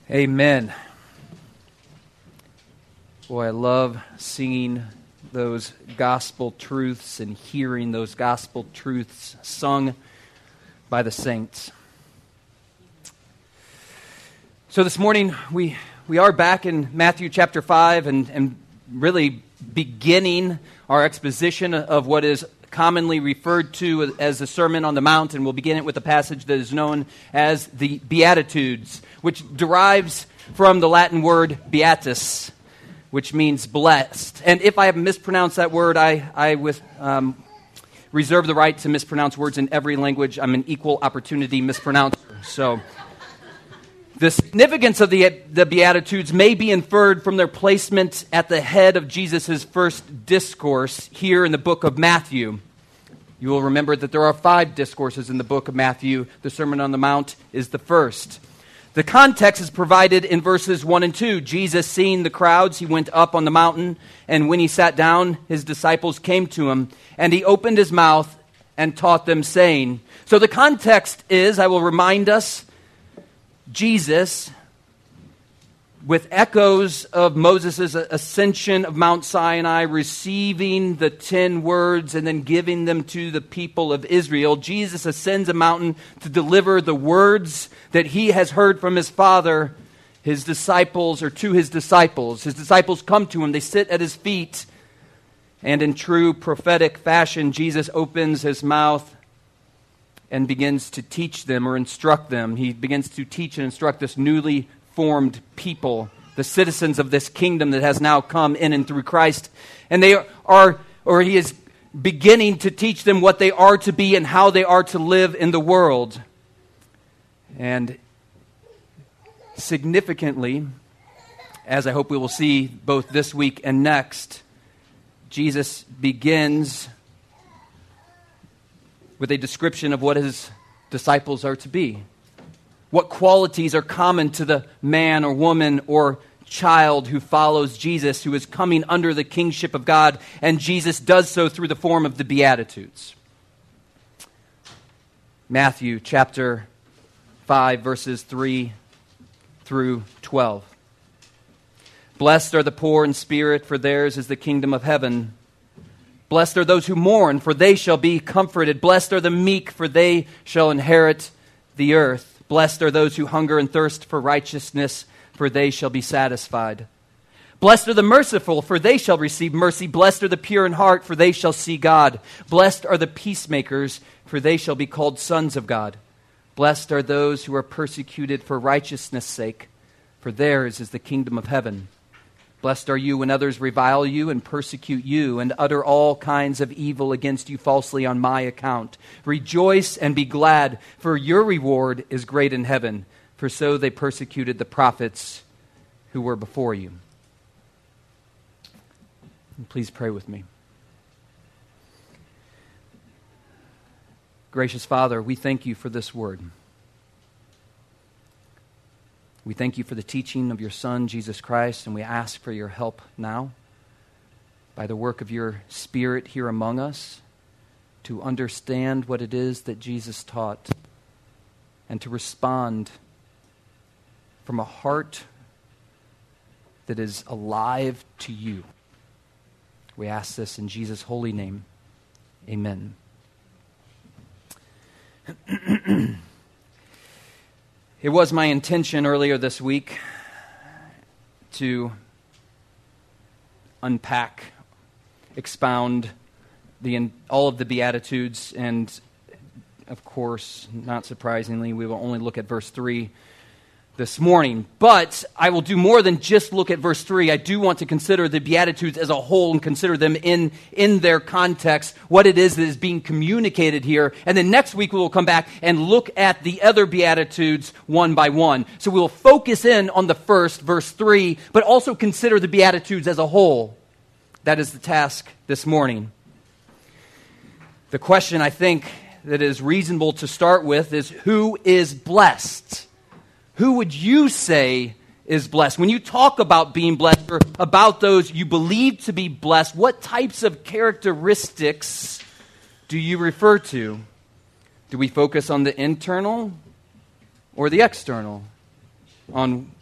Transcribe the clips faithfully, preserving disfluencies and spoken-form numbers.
Amen. Boy, I love singing those gospel truths and hearing those gospel truths sung by the saints. So this morning, we we are back in Matthew chapter five and, and really beginning our exposition of what is commonly referred to as the Sermon on the Mount, and we'll begin it with a passage that is known as the Beatitudes, which derives from the Latin word beatus, which means blessed. And if I have mispronounced that word, I, I with, um, reserve the right to mispronounce words in every language. I'm an equal opportunity mispronouncer. So the significance of the, the Beatitudes may be inferred from their placement at the head of Jesus' first discourse here in the book of Matthew. You will remember that there are five discourses in the book of Matthew. The Sermon on the Mount is the first. The context is provided in verses one and two. Jesus, seeing the crowds, he went up on the mountain, and when he sat down, his disciples came to him, and he opened his mouth and taught them, saying. So the context is, I will remind us, Jesus, with echoes of Moses' ascension of Mount Sinai, receiving the ten words and then giving them to the people of Israel, Jesus ascends a mountain to deliver the words that he has heard from his Father, his disciples, or to his disciples. His disciples come to him, they sit at his feet, and in true prophetic fashion, Jesus opens his mouth and begins to teach them or instruct them. He begins to teach and instruct this newly formed people, the citizens of this kingdom that has now come in and through Christ. And they are, or he is beginning to teach them what they are to be and how they are to live in the world. And significantly, as I hope we will see both this week and next, Jesus begins with a description of what his disciples are to be. What qualities are common to the man or woman or child who follows Jesus, who is coming under the kingship of God, and Jesus does so through the form of the Beatitudes. Matthew chapter five, verses three through twelve. Blessed are the poor in spirit, for theirs is the kingdom of heaven. Blessed are those who mourn, for they shall be comforted. Blessed are the meek, for they shall inherit the earth. Blessed are those who hunger and thirst for righteousness, for they shall be satisfied. Blessed are the merciful, for they shall receive mercy. Blessed are the pure in heart, for they shall see God. Blessed are the peacemakers, for they shall be called sons of God. Blessed are those who are persecuted for righteousness' sake, for theirs is the kingdom of heaven. Blessed are you when others revile you and persecute you and utter all kinds of evil against you falsely on my account. Rejoice and be glad, for your reward is great in heaven, for so they persecuted the prophets who were before you. And please pray with me. Gracious Father, we thank you for this word. We thank you for the teaching of your Son, Jesus Christ, and we ask for your help now by the work of your Spirit here among us to understand what it is that Jesus taught and to respond from a heart that is alive to you. We ask this in Jesus' holy name. Amen. It was my intention earlier this week to unpack, expound the all of the Beatitudes, and of course, not surprisingly, we will only look at verse three this morning. But I will do more than just look at verse three. I do want to consider the Beatitudes as a whole and consider them in, in their context, what it is that is being communicated here. And then next week we will come back and look at the other Beatitudes one by one. So we will focus in on the first, verse three, but also consider the Beatitudes as a whole. That is the task this morning. The question I think that is reasonable to start with is, who is blessed? Who would you say is blessed? When you talk about being blessed or about those you believe to be blessed, what types of characteristics do you refer to? Do we focus on the internal or the external? On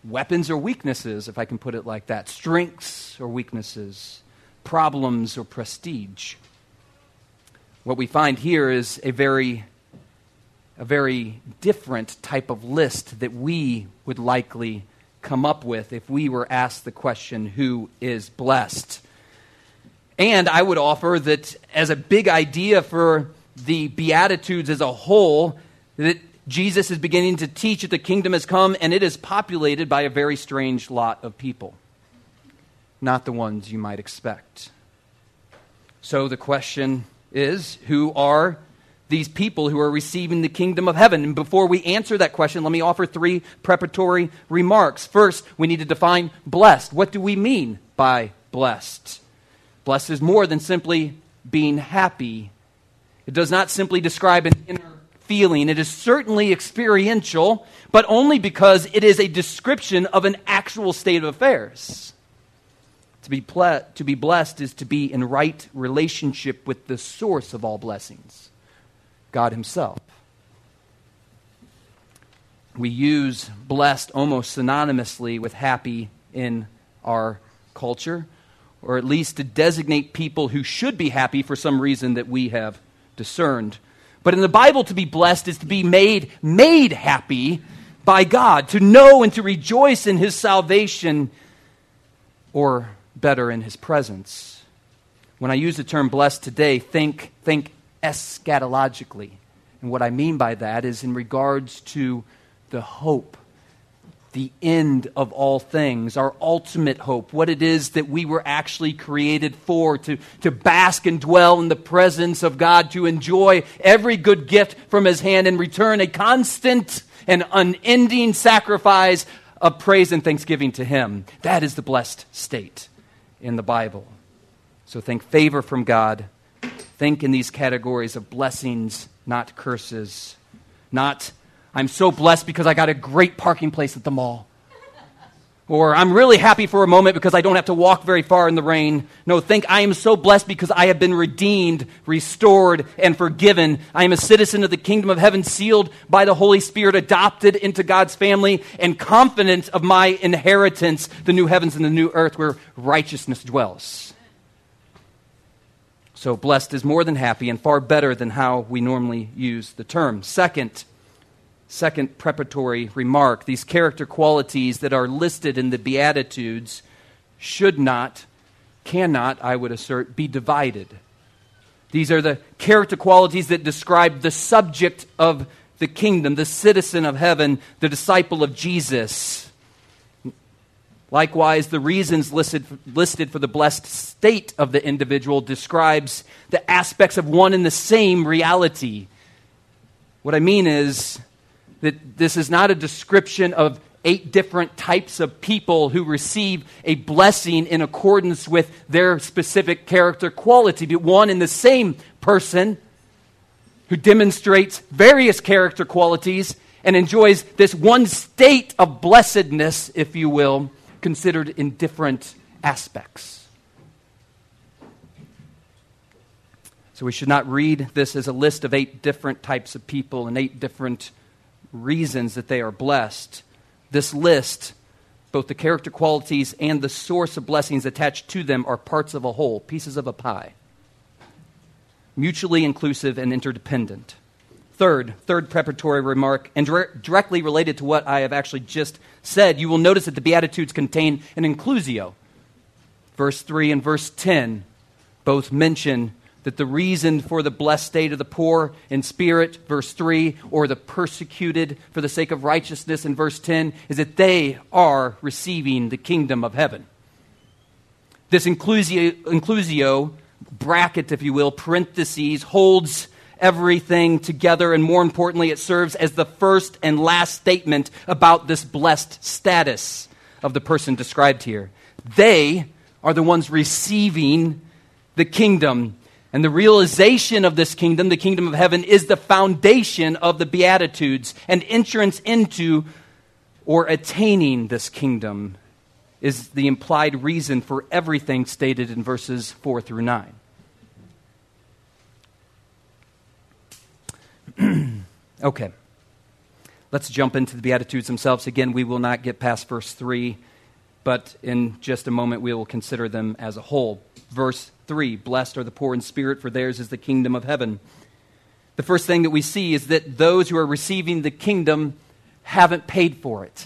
weapons or weaknesses, if I can put it like that, strengths or weaknesses, problems or prestige. What we find here is a very, a very different type of list that we would likely come up with if we were asked the question, who is blessed? And I would offer that as a big idea for the Beatitudes as a whole, that Jesus is beginning to teach that the kingdom has come, and it is populated by a very strange lot of people. Not the ones you might expect. So the question is, who are these people who are receiving the kingdom of heaven? And before we answer that question, let me offer three preparatory remarks. First, we need to define blessed. What do we mean by blessed? Blessed is more than simply being happy. It does not simply describe an inner feeling. It is certainly experiential, but only because it is a description of an actual state of affairs. To be, ple- to be blessed is to be in right relationship with the source of all blessings, God Himself. We use blessed almost synonymously with happy in our culture, or at least to designate people who should be happy for some reason that we have discerned. But in the Bible, to be blessed is to be made, made happy by God, to know and to rejoice in His salvation, or better, in His presence. When I use the term blessed today, think, think eschatologically. And what I mean by that is in regards to the hope, the end of all things, our ultimate hope, what it is that we were actually created for, to, to bask and dwell in the presence of God, to enjoy every good gift from His hand and return a constant and unending sacrifice of praise and thanksgiving to Him. That is the blessed state in the Bible. So think favor from God. Think in these categories of blessings, not curses. Not, I'm so blessed because I got a great parking place at the mall. Or I'm really happy for a moment because I don't have to walk very far in the rain. No, think I am so blessed because I have been redeemed, restored, and forgiven. I am a citizen of the kingdom of heaven, sealed by the Holy Spirit, adopted into God's family, and confident of my inheritance, the new heavens and the new earth where righteousness dwells. So blessed is more than happy and far better than how we normally use the term. Second, Second preparatory remark, these character qualities that are listed in the Beatitudes should not, cannot, I would assert, be divided. These are the character qualities that describe the subject of the kingdom, the citizen of heaven, the disciple of Jesus. Likewise, the reasons listed, listed for the blessed state of the individual describes the aspects of one and the same reality. What I mean is that this is not a description of eight different types of people who receive a blessing in accordance with their specific character quality, but one and the same person who demonstrates various character qualities and enjoys this one state of blessedness, if you will, considered in different aspects. So we should not read this as a list of eight different types of people and eight different reasons that they are blessed. This list, both the character qualities and the source of blessings attached to them, are parts of a whole, pieces of a pie. Mutually inclusive and interdependent. Third, third preparatory remark, and dire- directly related to what I have actually just said, you will notice that the Beatitudes contain an inclusio. Verse three and verse ten both mention that the reason for the blessed state of the poor in spirit, verse three, or the persecuted for the sake of righteousness in verse ten, is that they are receiving the kingdom of heaven. This inclusio, inclusio bracket, if you will, parentheses, holds everything together, and more importantly, it serves as the first and last statement about this blessed status of the person described here. They are the ones receiving the kingdom. And the realization of this kingdom, the kingdom of heaven, is the foundation of the Beatitudes. And entrance into or attaining this kingdom is the implied reason for everything stated in verses four through nine. Okay. Let's jump into the Beatitudes themselves. Again, we will not get past verse three, but in just a moment we will consider them as a whole. Verse three, blessed are the poor in spirit, for theirs is the kingdom of heaven. The first thing that we see is that those who are receiving the kingdom haven't paid for it.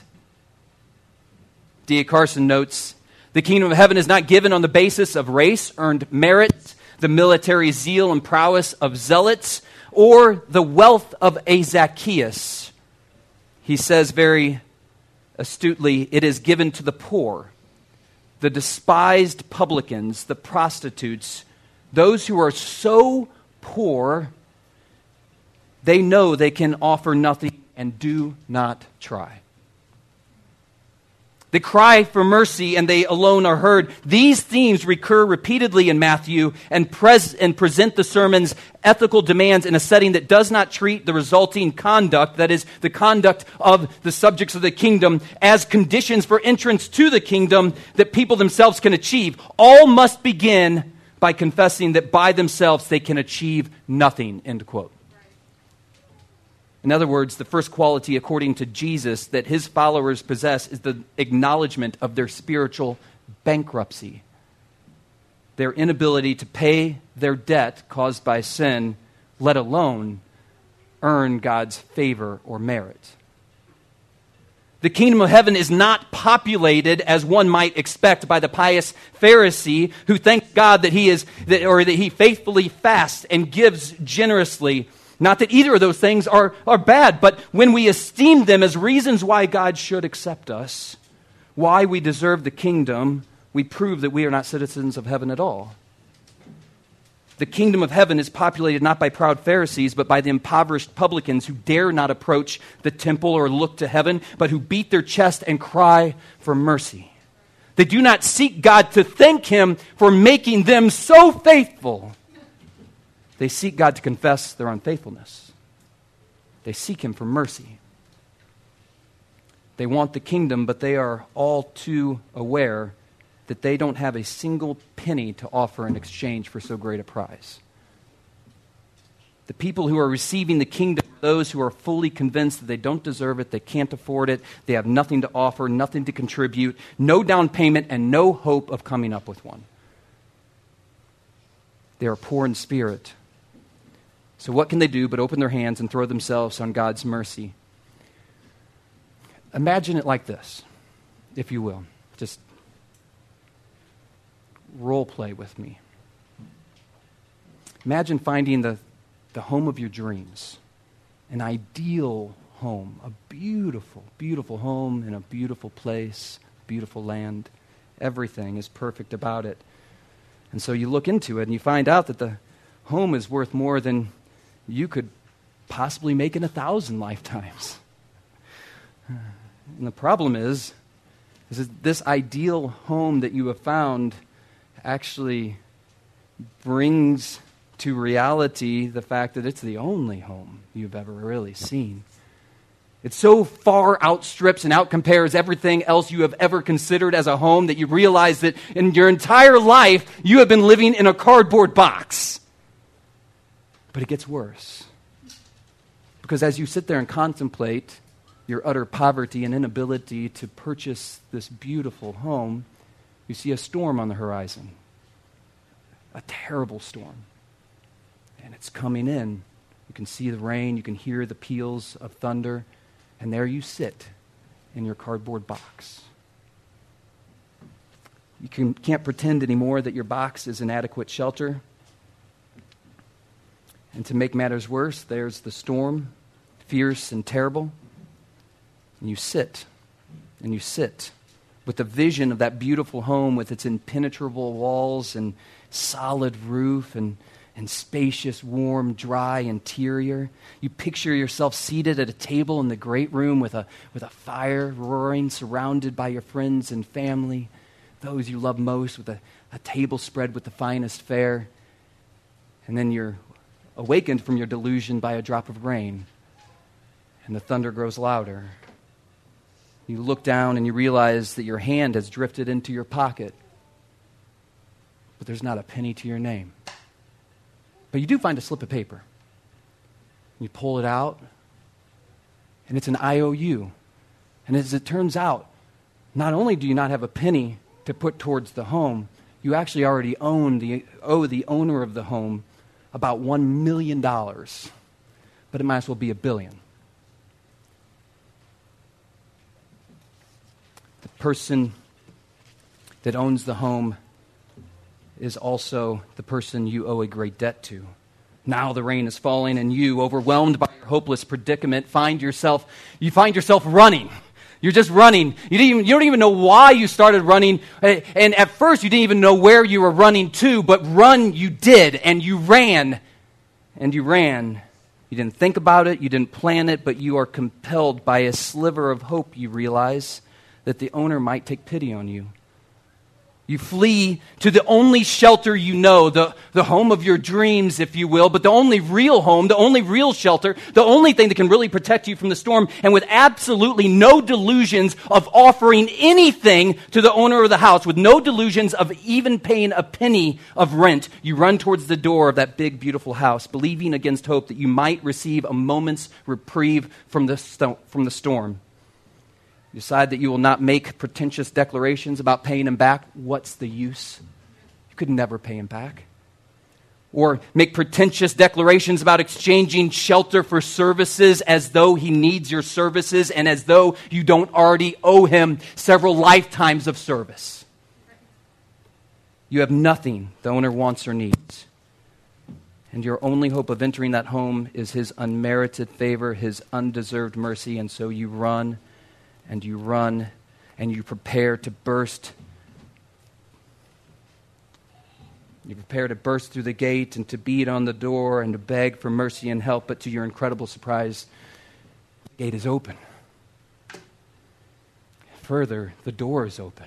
D A Carson notes, the kingdom of heaven is not given on the basis of race, earned merit, the military zeal and prowess of zealots, or the wealth of a Zacchaeus. He says very astutely, it is given to the poor, the despised publicans, the prostitutes, those who are so poor, they know they can offer nothing and do not try. They cry for mercy and they alone are heard. These themes recur repeatedly in Matthew and, pres- and present the sermon's ethical demands in a setting that does not treat the resulting conduct, that is, the conduct of the subjects of the kingdom, as conditions for entrance to the kingdom that people themselves can achieve. All must begin by confessing that by themselves they can achieve nothing, end quote. In other words, the first quality, according to Jesus, that his followers possess is the acknowledgement of their spiritual bankruptcy, their inability to pay their debt caused by sin, let alone earn God's favor or merit. The kingdom of heaven is not populated, as one might expect, by the pious Pharisee who thanks God that he is, that, or that he faithfully fasts and gives generously. Not that either of those things are, are bad, but when we esteem them as reasons why God should accept us, why we deserve the kingdom, we prove that we are not citizens of heaven at all. The kingdom of heaven is populated not by proud Pharisees, but by the impoverished publicans who dare not approach the temple or look to heaven, but who beat their chest and cry for mercy. They do not seek God to thank him for making them so faithful. They seek God to confess their unfaithfulness. They seek him for mercy. They want the kingdom, but they are all too aware that they don't have a single penny to offer in exchange for so great a prize. The people who are receiving the kingdom are those who are fully convinced that they don't deserve it, they can't afford it, they have nothing to offer, nothing to contribute, no down payment, and no hope of coming up with one. They are poor in spirit. So what can they do but open their hands and throw themselves on God's mercy? Imagine it like this, if you will. Just role play with me. Imagine finding the, the home of your dreams, an ideal home, a beautiful, beautiful home in a beautiful place, beautiful land. Everything is perfect about it. And so you look into it and you find out that the home is worth more than you could possibly make in a thousand lifetimes. And the problem is, is that this ideal home that you have found actually brings to reality the fact that it's the only home you've ever really seen. It so far outstrips and outcompares everything else you have ever considered as a home that you realize that in your entire life you have been living in a cardboard box. But it gets worse. Because as you sit there and contemplate your utter poverty and inability to purchase this beautiful home, you see a storm on the horizon. A terrible storm. And it's coming in. You can see the rain, you can hear the peals of thunder, and there you sit in your cardboard box. You can, can't pretend anymore that your box is an adequate shelter. And to make matters worse, there's the storm, fierce and terrible. And you sit, and you sit with the vision of that beautiful home with its impenetrable walls and solid roof and, and spacious, warm, dry interior. You picture yourself seated at a table in the great room with a, with a fire roaring, surrounded by your friends and family, those you love most, with a, a table spread with the finest fare. And then you're awakened from your delusion by a drop of rain, and the thunder grows louder. You look down and you realize that your hand has drifted into your pocket, but there's not a penny to your name. But you do find a slip of paper. You pull it out, and it's an I O U. And as it turns out, not only do you not have a penny to put towards the home, you actually already own the, owe the owner of the home about one million dollars. But it might as well be a billion. The person that owns the home is also the person you owe a great debt to. Now the rain is falling, and you, overwhelmed by your hopeless predicament, find yourself, you find yourself running. You're just running. You, didn't even, you don't even know why you started running. And at first, you didn't even know where you were running to, but run you did, and you ran. And you ran. You didn't think about it, you didn't plan it, but you are compelled by a sliver of hope, you realize, that the owner might take pity on you. You flee to the only shelter you know, the, the home of your dreams, if you will, but the only real home, the only real shelter, the only thing that can really protect you from the storm, and with absolutely no delusions of offering anything to the owner of the house, with no delusions of even paying a penny of rent, you run towards the door of that big, beautiful house, believing against hope that you might receive a moment's reprieve from the, sto- from the storm. You decide that you will not make pretentious declarations about paying him back. What's the use? You could never pay him back. Or make pretentious declarations about exchanging shelter for services as though he needs your services and as though you don't already owe him several lifetimes of service. You have nothing the owner wants or needs. And your only hope of entering that home is his unmerited favor, his undeserved mercy, and so you run and you run, and you prepare to burst. You prepare to burst through the gate and to beat on the door and to beg for mercy and help, but to your incredible surprise, the gate is open. Further, the door is open.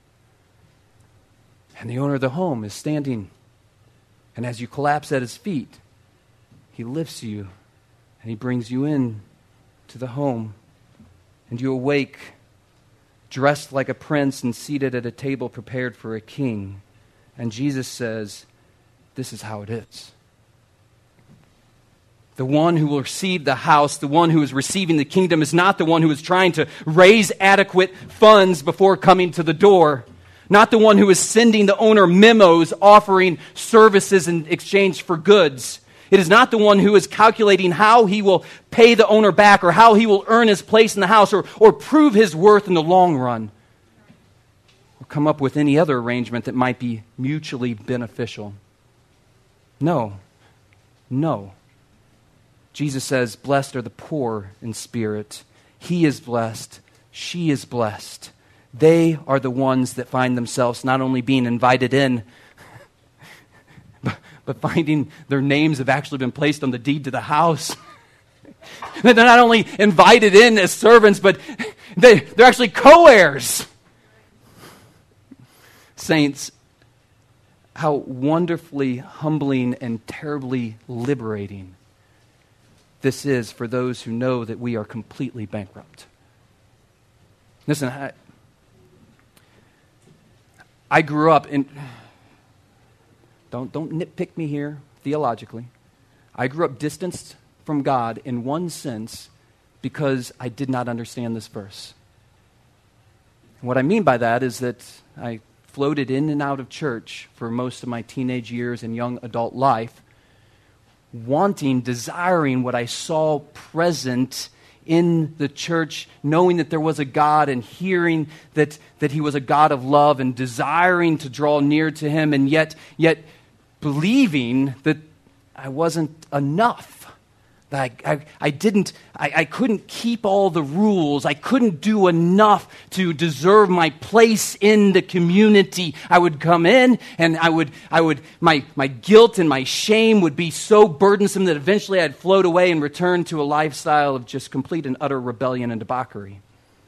And the owner of the home is standing, and as you collapse at his feet, he lifts you and he brings you in to the home. And you awake, dressed like a prince and seated at a table prepared for a king. And Jesus says, this is how it is. The one who will receive the house, the one who is receiving the kingdom, is not the one who is trying to raise adequate funds before coming to the door. Not the one who is sending the owner memos offering services in exchange for goods. It is not the one who is calculating how he will pay the owner back or how he will earn his place in the house or, or prove his worth in the long run. Or come up with any other arrangement that might be mutually beneficial. No. No. Jesus says, blessed are the poor in spirit. He is blessed. She is blessed. They are the ones that find themselves not only being invited in, but finding their names have actually been placed on the deed to the house. They're not only invited in as servants, but they, they're actually co-heirs. Saints, how wonderfully humbling and terribly liberating this is for those who know that we are completely bankrupt. Listen, I, I grew up in... Don't, don't nitpick me here theologically. I grew up distanced from God in one sense because I did not understand this verse. And what I mean by that is that I floated in and out of church for most of my teenage years and young adult life, wanting, desiring what I saw present in the church, knowing that there was a God and hearing that, that he was a God of love and desiring to draw near to him, and yet, yet believing that I wasn't enough. That I, I, I didn't, I, I couldn't keep all the rules. I couldn't do enough to deserve my place in the community. I would come in and I would, I would, my, my guilt and my shame would be so burdensome that eventually I'd float away and return to a lifestyle of just complete and utter rebellion and debauchery.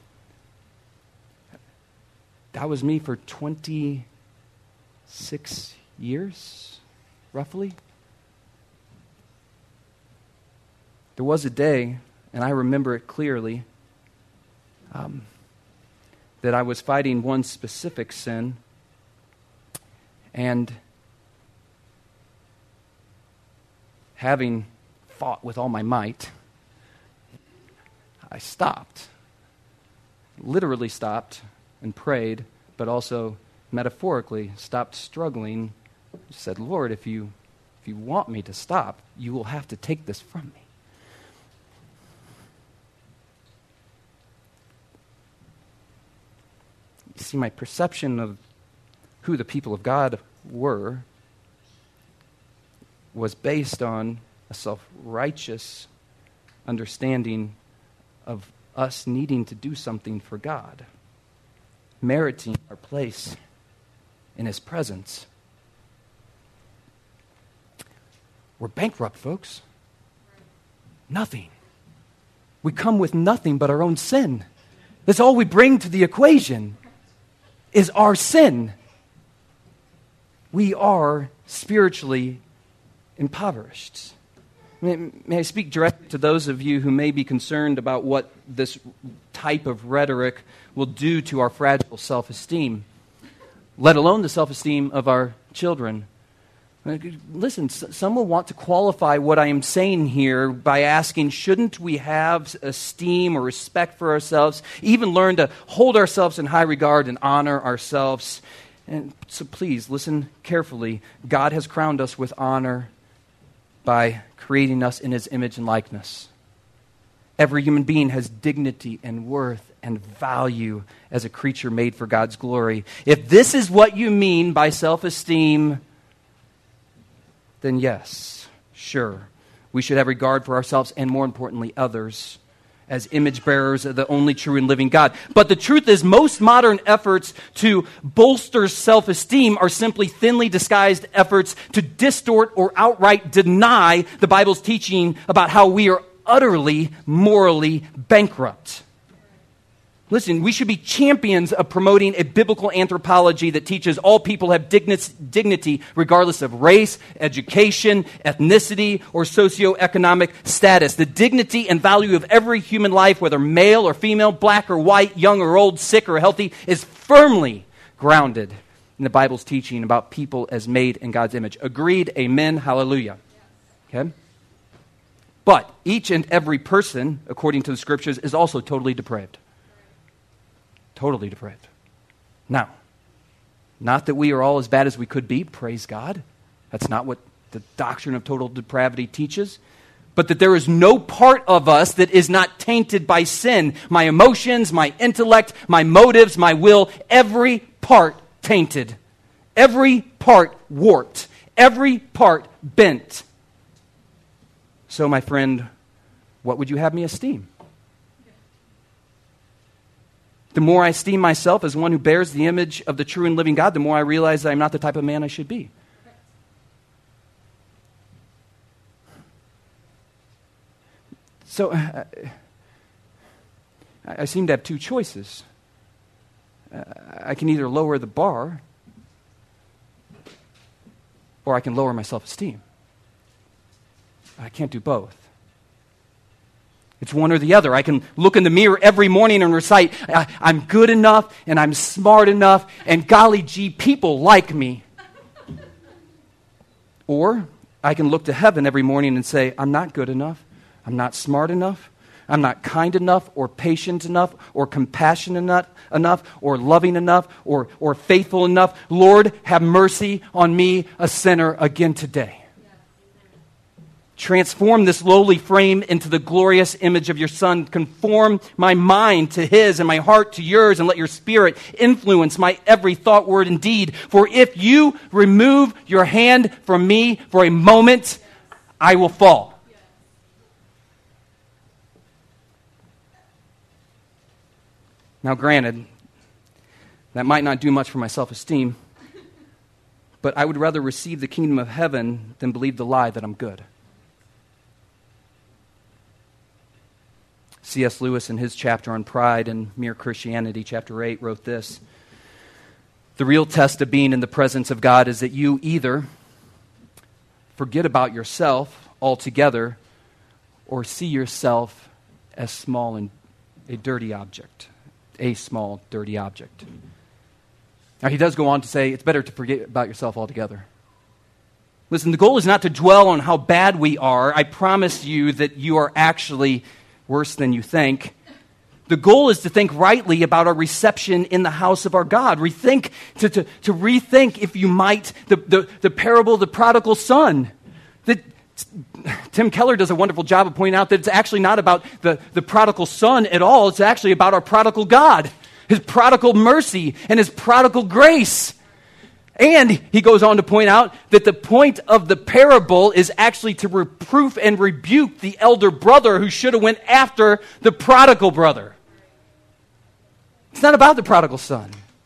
That was me for twenty-six years, roughly. There was a day, and I remember it clearly, um, that I was fighting one specific sin, and having fought with all my might, I stopped. Literally stopped and prayed, but also metaphorically stopped struggling. Said, Lord, if you if you want me to stop, you will have to take this from me. You see, my perception of who the people of God were was based on a self-righteous understanding of us needing to do something for God, meriting our place in His presence. We're bankrupt, folks. Nothing. We come with nothing but our own sin. That's all we bring to the equation, is our sin. We are spiritually impoverished. May, may I speak directly to those of you who may be concerned about what this type of rhetoric will do to our fragile self-esteem, let alone the self-esteem of our children. Listen, some will want to qualify what I am saying here by asking, shouldn't we have esteem or respect for ourselves, even learn to hold ourselves in high regard and honor ourselves? And so please, listen carefully. God has crowned us with honor by creating us in His image and likeness. Every human being has dignity and worth and value as a creature made for God's glory. If this is what you mean by self-esteem, then yes, sure, we should have regard for ourselves and, more importantly, others as image bearers of the only true and living God. But the truth is, most modern efforts to bolster self-esteem are simply thinly disguised efforts to distort or outright deny the Bible's teaching about how we are utterly morally bankrupt. Listen, we should be champions of promoting a biblical anthropology that teaches all people have dignity regardless of race, education, ethnicity, or socioeconomic status. The dignity and value of every human life, whether male or female, black or white, young or old, sick or healthy, is firmly grounded in the Bible's teaching about people as made in God's image. Agreed? Amen? Hallelujah. Okay? But each and every person, according to the Scriptures, is also totally depraved. Totally depraved. Now, not that we are all as bad as we could be, praise God. That's not what the doctrine of total depravity teaches. But that there is no part of us that is not tainted by sin. My emotions, my intellect, my motives, my will, every part tainted. Every part warped. Every part bent. So, my friend, what would you have me esteem? The more I esteem myself as one who bears the image of the true and living God, the more I realize that I'm not the type of man I should be. So, uh, I seem to have two choices. Uh, I can either lower the bar, or I can lower my self-esteem. I can't do both. It's one or the other. I can look in the mirror every morning and recite, I'm good enough and I'm smart enough and golly gee, people like me. Or I can look to heaven every morning and say, I'm not good enough. I'm not smart enough. I'm not kind enough or patient enough or compassionate enough or loving enough or, or faithful enough. Lord, have mercy on me, a sinner, again today. Transform this lowly frame into the glorious image of your Son. Conform my mind to His and my heart to yours, and let your Spirit influence my every thought, word, and deed. For if you remove your hand from me for a moment, I will fall. Now, granted, that might not do much for my self-esteem, but I would rather receive the kingdom of heaven than believe the lie that I'm good. C S Lewis, in his chapter on pride and mere Christianity, chapter eight, wrote this: the real test of being in the presence of God is that you either forget about yourself altogether or see yourself as small and a dirty object, a small, dirty object. Now, he does go on to say it's better to forget about yourself altogether. Listen, the goal is not to dwell on how bad we are. I promise you that you are actually worse than you think. The goal is to think rightly about our reception in the house of our God. Rethink, to, to, to rethink, if you might, the, the, the parable of the prodigal son. That Tim Keller does a wonderful job of pointing out that it's actually not about the, the prodigal son at all. It's actually about our prodigal God, his prodigal mercy and his prodigal grace. And he goes on to point out that the point of the parable is actually to reproof and rebuke the elder brother who should have went after the prodigal brother. It's not about the prodigal son.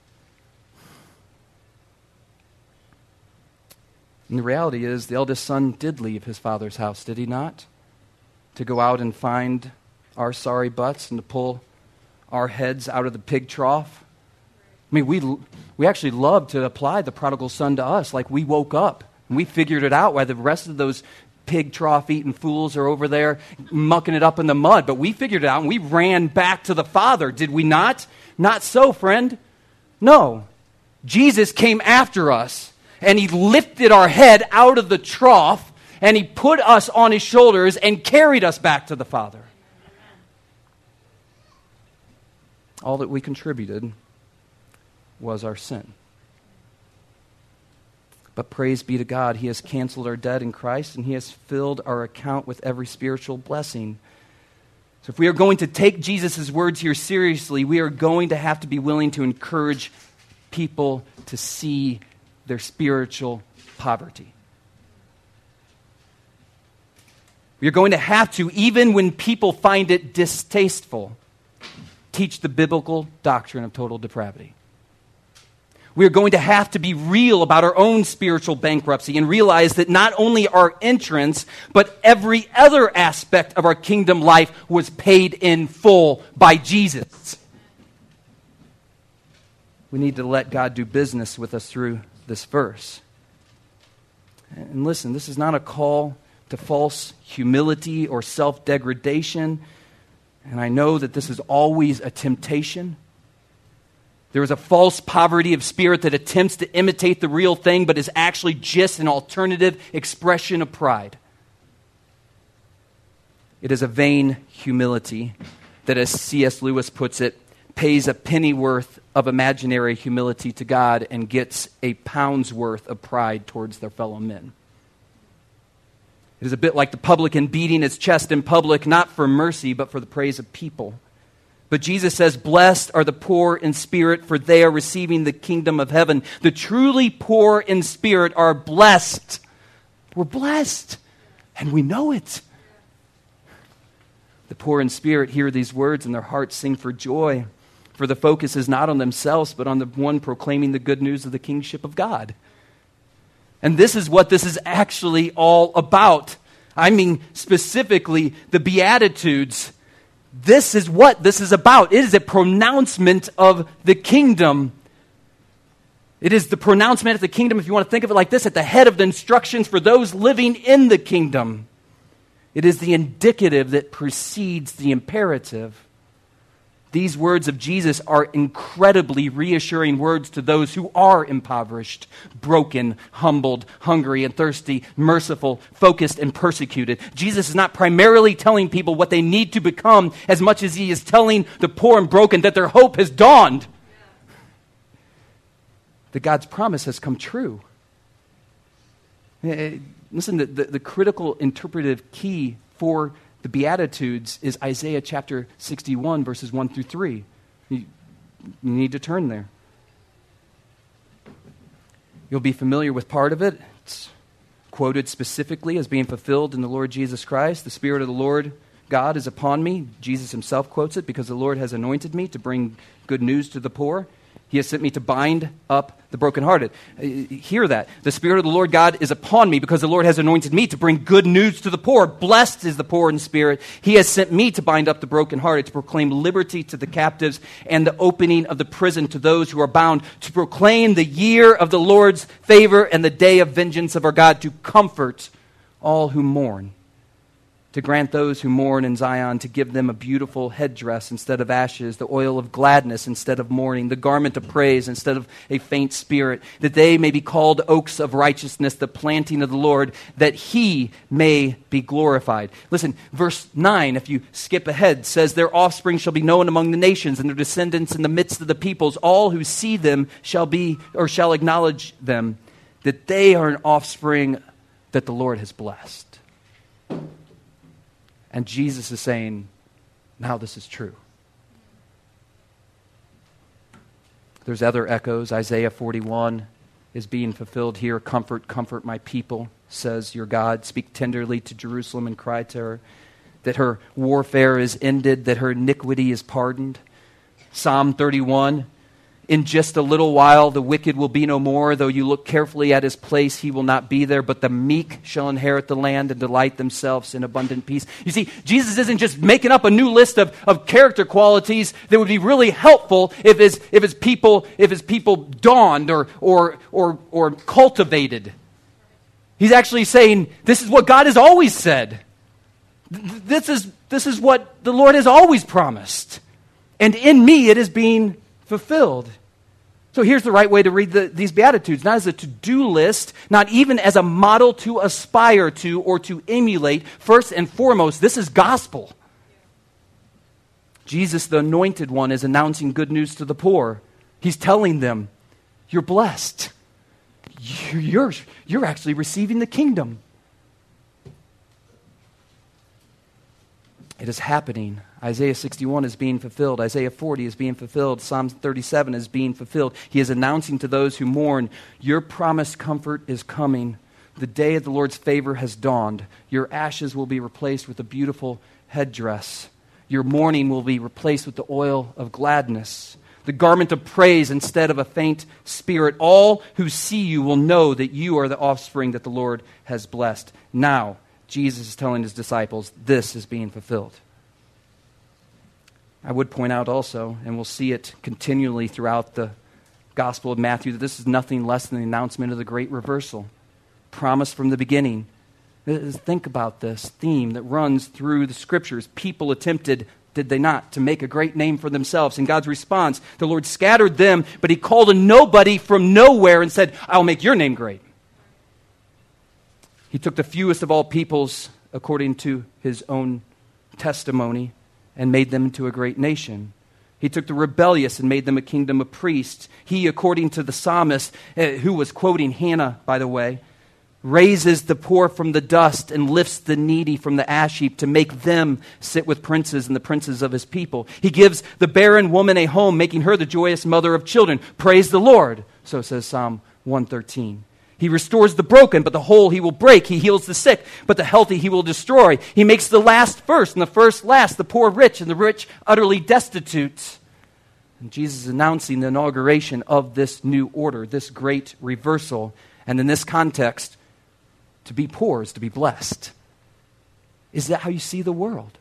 And the reality is the eldest son did leave his father's house, did he not? To go out and find our sorry butts and to pull our heads out of the pig trough. I mean, we we actually love to apply the prodigal son to us, like we woke up and we figured it out while the rest of those pig trough eating fools are over there mucking it up in the mud. But we figured it out and we ran back to the Father, did we not? Not so, friend. No. Jesus came after us and he lifted our head out of the trough and he put us on his shoulders and carried us back to the Father. All that we contributed was our sin. But praise be to God, he has canceled our debt in Christ and he has filled our account with every spiritual blessing. So if we are going to take Jesus' words here seriously, we are going to have to be willing to encourage people to see their spiritual poverty. We are going to have to, even when people find it distasteful, teach the biblical doctrine of total depravity. We are going to have to be real about our own spiritual bankruptcy and realize that not only our entrance, but every other aspect of our kingdom life was paid in full by Jesus. We need to let God do business with us through this verse. And listen, this is not a call to false humility or self-degradation. And I know that this is always a temptation. There is a false poverty of spirit that attempts to imitate the real thing, but is actually just an alternative expression of pride. It is a vain humility that, as C S Lewis puts it, pays a pennyworth of imaginary humility to God and gets a pound's worth of pride towards their fellow men. It is a bit like the publican beating his chest in public, not for mercy, but for the praise of people. But Jesus says, blessed are the poor in spirit, for they are receiving the kingdom of heaven. The truly poor in spirit are blessed. We're blessed, and we know it. The poor in spirit hear these words, and their hearts sing for joy. For the focus is not on themselves, but on the one proclaiming the good news of the kingship of God. And this is what this is actually all about. I mean, specifically, the Beatitudes. This is what this is about. It is a pronouncement of the kingdom. It is the pronouncement of the kingdom, if you want to think of it like this, at the head of the instructions for those living in the kingdom. It is the indicative that precedes the imperative. These words of Jesus are incredibly reassuring words to those who are impoverished, broken, humbled, hungry and thirsty, merciful, focused and persecuted. Jesus is not primarily telling people what they need to become as much as he is telling the poor and broken that their hope has dawned. That God's promise has come true. Listen, the, the, the critical interpretive key for the Beatitudes is Isaiah chapter sixty-one, verses one through three. You, you need to turn there. You'll be familiar with part of it. It's quoted specifically as being fulfilled in the Lord Jesus Christ. The Spirit of the Lord God is upon me. Jesus himself quotes it, because the Lord has anointed me to bring good news to the poor. He has sent me to bind up the brokenhearted. Uh, hear that. The Spirit of the Lord God is upon me because the Lord has anointed me to bring good news to the poor. Blessed is the poor in spirit. He has sent me to bind up the brokenhearted, to proclaim liberty to the captives and the opening of the prison to those who are bound, to proclaim the year of the Lord's favor and the day of vengeance of our God, to comfort all who mourn, to grant those who mourn in Zion, to give them a beautiful headdress instead of ashes, the oil of gladness instead of mourning, the garment of praise instead of a faint spirit, that they may be called oaks of righteousness, the planting of the Lord, that he may be glorified. Listen, verse nine, if you skip ahead, says, their offspring shall be known among the nations, and their descendants in the midst of the peoples. All who see them shall be, or shall acknowledge them, that they are an offspring that the Lord has blessed. And Jesus is saying, now this is true. There's other echoes. Isaiah forty-one is being fulfilled here. Comfort, comfort my people, says your God. Speak tenderly to Jerusalem and cry to her that her warfare is ended, that her iniquity is pardoned. Psalm thirty-one, in just a little while the wicked will be no more. Though you look carefully at his place, he will not be there. But the meek shall inherit the land and delight themselves in abundant peace. You see, Jesus isn't just making up a new list of, of character qualities that would be really helpful if his, if his people if his people dawned or, or, or, or cultivated. He's actually saying, this is what God has always said. This is, this is what the Lord has always promised. And in me it is being fulfilled. So here's the right way to read the, these Beatitudes, not as a to-do list, not even as a model to aspire to or to emulate. First and foremost, this is gospel. Jesus, the anointed one, is announcing good news to the poor. He's telling them, you're blessed. You're, you're, you're actually receiving the kingdom. It is happening. Isaiah sixty-one is being fulfilled. Isaiah forty is being fulfilled. Psalm thirty-seven is being fulfilled. He is announcing to those who mourn, your promised comfort is coming. The day of the Lord's favor has dawned. Your ashes will be replaced with a beautiful headdress. Your mourning will be replaced with the oil of gladness. The garment of praise instead of a faint spirit. All who see you will know that you are the offspring that the Lord has blessed. Now, Jesus is telling his disciples, this is being fulfilled. I would point out also, and we'll see it continually throughout the Gospel of Matthew, that this is nothing less than the announcement of the great reversal. Promised from the beginning. Think about this theme that runs through the Scriptures. People attempted, did they not, to make a great name for themselves. In God's response, the Lord scattered them, but he called a nobody from nowhere and said, I'll make your name great. He took the fewest of all peoples, according to his own testimony, and made them into a great nation. He took the rebellious and made them a kingdom of priests. He, according to the psalmist, uh, who was quoting Hannah, by the way, raises the poor from the dust and lifts the needy from the ash heap to make them sit with princes and the princes of his people. He gives the barren woman a home, making her the joyous mother of children. Praise the Lord, so says Psalm one thirteen. He restores the broken, but the whole he will break. He heals the sick, but the healthy he will destroy. He makes the last first and the first last, the poor rich and the rich utterly destitute. And Jesus is announcing the inauguration of this new order, this great reversal. And in this context, to be poor is to be blessed. Is that how you see the world?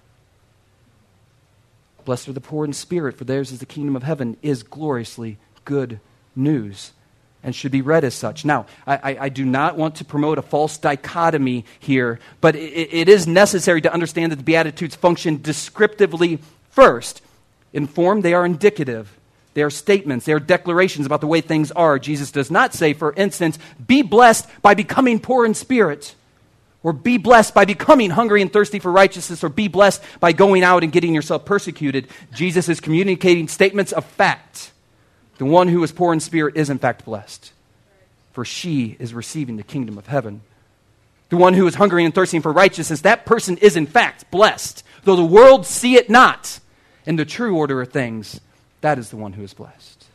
Blessed are the poor in spirit, for theirs is the kingdom of heaven, is gloriously good news, and should be read as such. Now, I, I, I do not want to promote a false dichotomy here, but it, it is necessary to understand that the Beatitudes function descriptively first. In form, they are indicative. They are statements. They are declarations about the way things are. Jesus does not say, for instance, be blessed by becoming poor in spirit, or be blessed by becoming hungry and thirsty for righteousness, or be blessed by going out and getting yourself persecuted. Jesus is communicating statements of fact. The one who is poor in spirit is in fact blessed, for she is receiving the kingdom of heaven. The one who is hungry and thirsting for righteousness, that person is in fact blessed, though the world see it not. In the true order of things, that is the one who is blessed.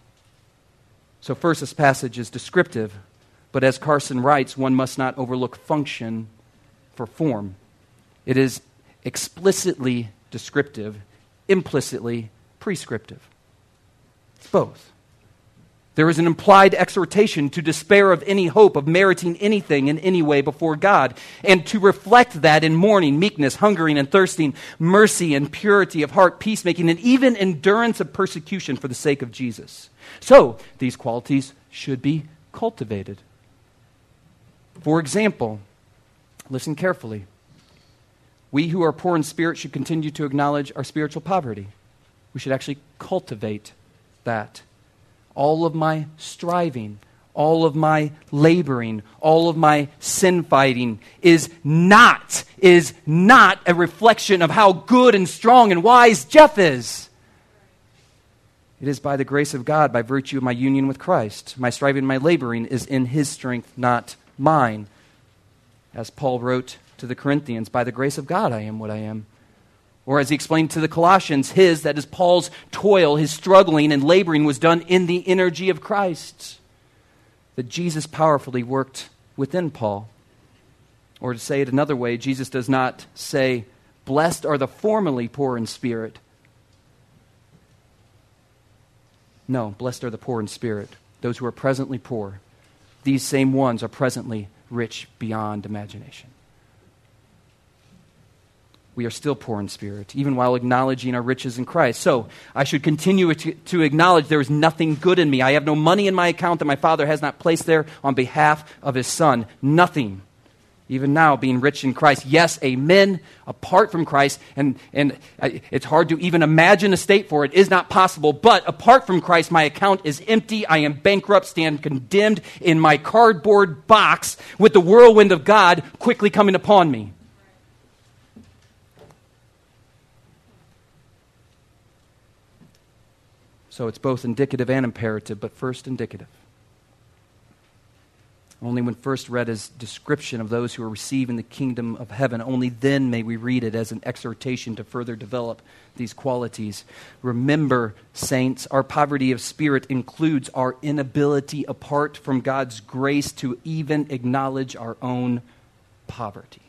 So first, this passage is descriptive, but as Carson writes, one must not overlook function for form. It is explicitly descriptive, implicitly prescriptive. It's both. There is an implied exhortation to despair of any hope of meriting anything in any way before God, and to reflect that in mourning, meekness, hungering and thirsting, mercy and purity of heart, peacemaking, and even endurance of persecution for the sake of Jesus. So, these qualities should be cultivated. For example, listen carefully. We who are poor in spirit should continue to acknowledge our spiritual poverty. We should actually cultivate that. All of my striving, all of my laboring, all of my sin fighting is not, is not a reflection of how good and strong and wise Jeff is. It is by the grace of God, by virtue of my union with Christ. My striving, my laboring is in His strength, not mine. As Paul wrote to the Corinthians, by the grace of God I am what I am. Or as he explained to the Colossians, his, that is Paul's toil, his struggling and laboring was done in the energy of Christ. That Jesus powerfully worked within Paul. Or to say it another way, Jesus does not say, blessed are the formerly poor in spirit. No, blessed are the poor in spirit, those who are presently poor. These same ones are presently rich beyond imagination. We are still poor in spirit, even while acknowledging our riches in Christ. So, I should continue to, to acknowledge there is nothing good in me. I have no money in my account that my Father has not placed there on behalf of His Son. Nothing. Even now, being rich in Christ. Yes, amen, apart from Christ, and, and it's hard to even imagine a state for it. It is not possible, but apart from Christ, my account is empty. I am bankrupt, stand condemned in my cardboard box with the whirlwind of God quickly coming upon me. So it's both indicative and imperative, but first indicative. Only when first read as description of those who are receiving the kingdom of heaven, only then may we read it as an exhortation to further develop these qualities. Remember, saints, our poverty of spirit includes our inability apart from God's grace to even acknowledge our own poverty.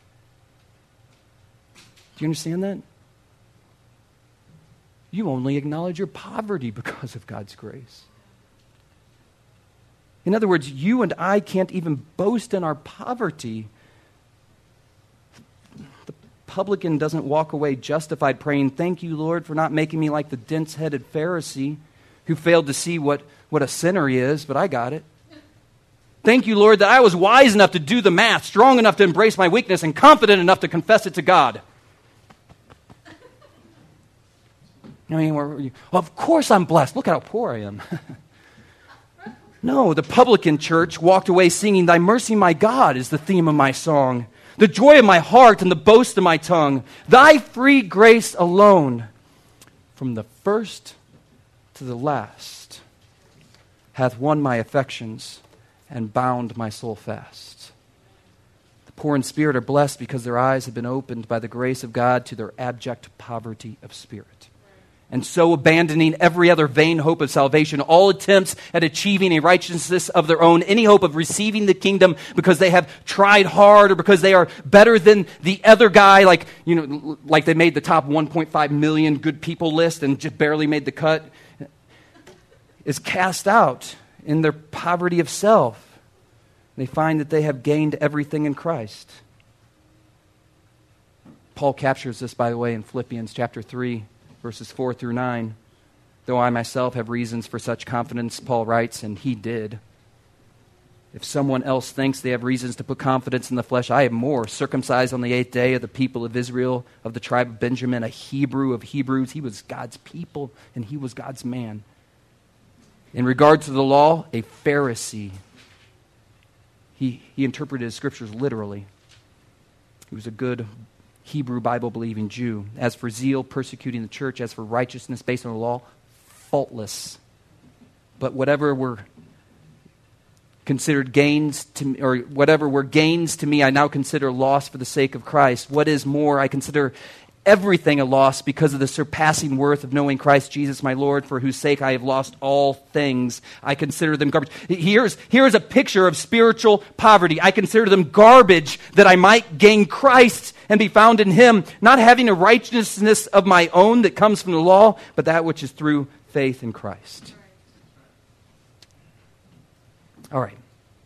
Do you understand that? You only acknowledge your poverty because of God's grace. In other words, you and I can't even boast in our poverty. The publican doesn't walk away justified praying, thank you, Lord, for not making me like the dense-headed Pharisee who failed to see what, what a sinner he is, but I got it. Thank you, Lord, that I was wise enough to do the math, strong enough to embrace my weakness, and confident enough to confess it to God. I mean, where were you? Well, of course I'm blessed. Look at how poor I am. No, the publican church walked away singing, Thy mercy, my God, is the theme of my song. The joy of my heart and the boast of my tongue. Thy free grace alone, from the first to the last, hath won my affections and bound my soul fast. The poor in spirit are blessed because their eyes have been opened by the grace of God to their abject poverty of spirit. And so abandoning every other vain hope of salvation, all attempts at achieving a righteousness of their own, any hope of receiving the kingdom because they have tried hard or because they are better than the other guy, like, you know, like they made the top one point five million good people list and just barely made the cut, is cast out in their poverty of self. They find that they have gained everything in Christ. Paul captures this, by the way, in Philippians chapter three. Verses four through nine. Though I myself have reasons for such confidence, Paul writes, and he did. If someone else thinks they have reasons to put confidence in the flesh, I have more. Circumcised on the eighth day of the people of Israel, of the tribe of Benjamin, a Hebrew of Hebrews. He was God's people, and he was God's man. In regard to the law, a Pharisee. He, he interpreted his scriptures literally. He was a good Hebrew Bible-believing Jew. As for zeal, persecuting the church. As for righteousness based on the law, faultless. But whatever were considered gains to me, or whatever were gains to me, I now consider loss for the sake of Christ. What is more, I consider everything a loss because of the surpassing worth of knowing Christ Jesus my Lord, for whose sake I have lost all things. I consider them garbage. Here's, here's a picture of spiritual poverty. I consider them garbage that I might gain Christ and be found in Him, not having a righteousness of my own that comes from the law, but that which is through faith in Christ. All right.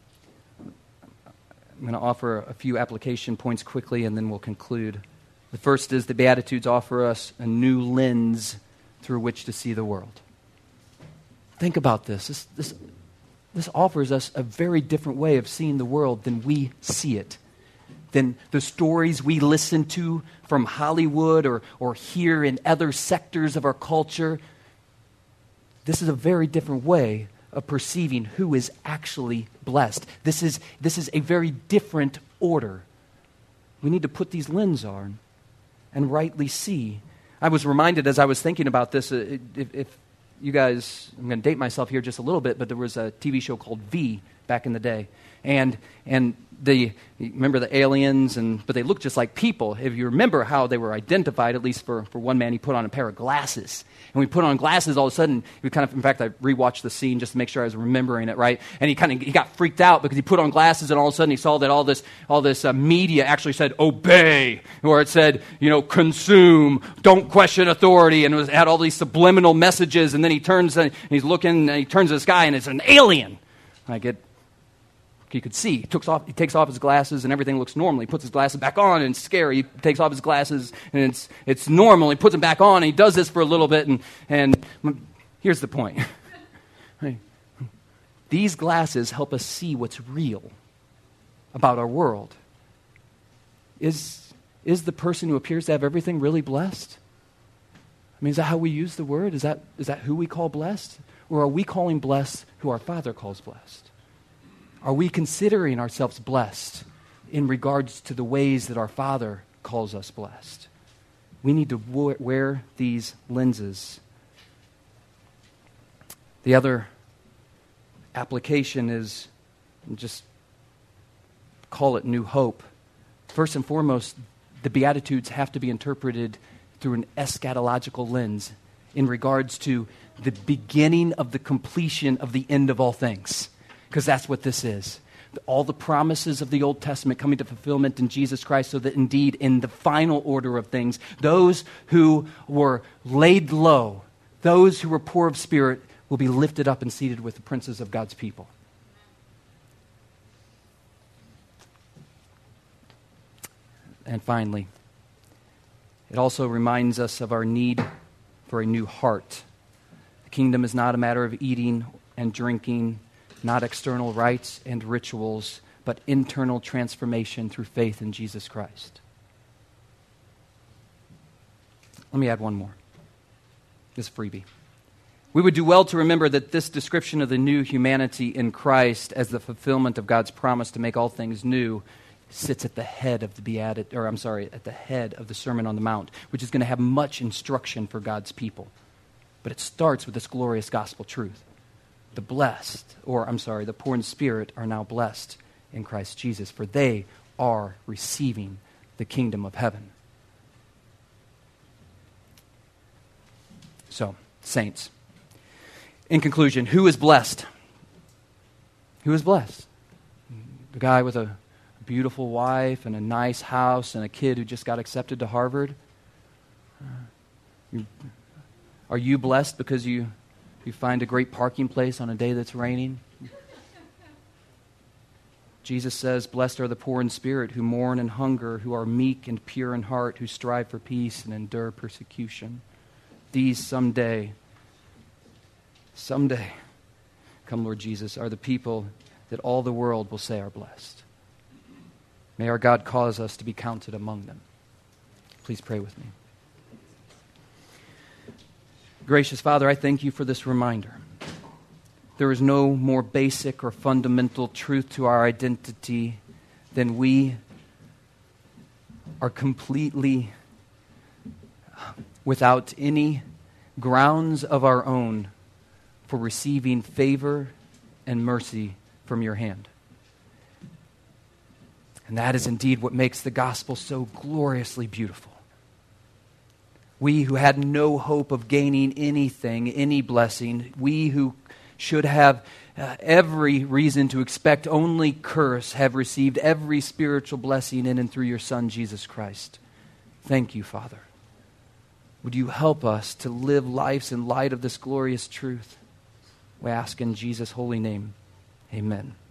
I'm going to offer a few application points quickly, and then we'll conclude. The first is the Beatitudes offer us a new lens through which to see the world. Think about this. This, this, this offers us a very different way of seeing the world than we see it. than the stories we listen to from Hollywood or, or hear in other sectors of our culture. This is a very different way of perceiving who is actually blessed. This is, this is a very different order. We need to put these lenses on and rightly see. I was reminded as I was thinking about this, uh, if, if you guys, I'm going to date myself here just a little bit, but there was a T V show called V back in the day. And and the remember the aliens, and but they looked just like people. If you remember how they were identified, at least for, for one man, he put on a pair of glasses. And when he put on glasses, all of a sudden, he kind of, in fact, I rewatched the scene just to make sure I was remembering it right. And he kind of he got freaked out because he put on glasses, and all of a sudden he saw that all this all this uh, media actually said obey, or it said, you know, consume, don't question authority, and it was, had all these subliminal messages. And then he turns and he's looking, and he turns to this guy, and it's an alien. I get. He could see. He takes off, he takes off his glasses and everything looks normal. He puts his glasses back on and it's scary. He takes off his glasses and it's it's normal. He puts them back on and he does this for a little bit. And, and here's the point. These glasses help us see what's real about our world. Is, is the person who appears to have everything really blessed? I mean, is that how we use the word? Is that is that who we call blessed? Or are we calling blessed who our Father calls blessed? Are we considering ourselves blessed in regards to the ways that our Father calls us blessed? We need to wear these lenses. The other application is, just call it new hope. First and foremost, the Beatitudes have to be interpreted through an eschatological lens in regards to the beginning of the completion of the end of all things. Because that's what this is. All the promises of the Old Testament coming to fulfillment in Jesus Christ, so that indeed in the final order of things, those who were laid low, those who were poor of spirit, will be lifted up and seated with the princes of God's people. And finally, it also reminds us of our need for a new heart. The kingdom is not a matter of eating and drinking, not external rites and rituals, but internal transformation through faith in Jesus Christ. Let me add one more. This freebie. We would do well to remember that this description of the new humanity in Christ as the fulfillment of God's promise to make all things new sits at the head of the Beatitude, or I'm sorry, at the head of the Sermon on the Mount, which is going to have much instruction for God's people. But it starts with this glorious gospel truth. The blessed, or I'm sorry, the poor in spirit are now blessed in Christ Jesus, for they are receiving the kingdom of heaven. So, saints, in conclusion, who is blessed? Who is blessed? The guy with a beautiful wife and a nice house and a kid who just got accepted to Harvard? You, are you blessed because you You find a great parking place on a day that's raining? Jesus says, blessed are the poor in spirit, who mourn and hunger, who are meek and pure in heart, who strive for peace and endure persecution. These someday, someday, come Lord Jesus, are the people that all the world will say are blessed. May our God cause us to be counted among them. Please pray with me. Gracious Father, I thank you for this reminder. There is no more basic or fundamental truth to our identity than we are completely without any grounds of our own for receiving favor and mercy from your hand. And that is indeed what makes the gospel so gloriously beautiful. We who had no hope of gaining anything, any blessing, we who should have uh, every reason to expect only curse, have received every spiritual blessing in and through your Son, Jesus Christ. Thank you, Father. Would you help us to live lives in light of this glorious truth? We ask in Jesus' holy name. Amen.